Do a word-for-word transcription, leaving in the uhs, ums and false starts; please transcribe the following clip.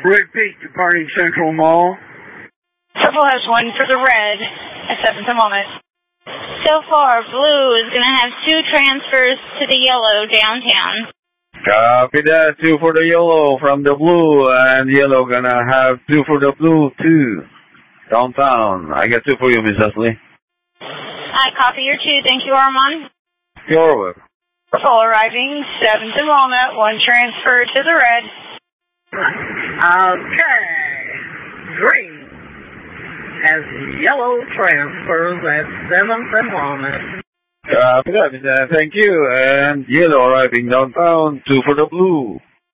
Repeat, departing Central Mall. Purple has one for the red at seventh and Walnut. So far, blue is going to have two transfers to the yellow downtown. Copy that, two for the yellow from the blue, and yellow gonna have two for the blue too. Downtown. I got two for you, Miss Leslie. I copy your two. Thank you, Armand. You're welcome. Purple arriving, seventh and Walnut, one transfer to the red. Okay. Green has yellow transfers at seventh and Walnut. Copy that, Miss Ann. Thank you. And yellow arriving downtown, two for the blue.